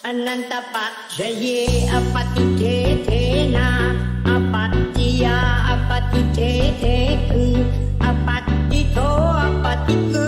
อนันตปัจจเยอปฏิเทเทนาอปัจจิยาอปฏิเทเทคืออปัตติโทอปฏิคือ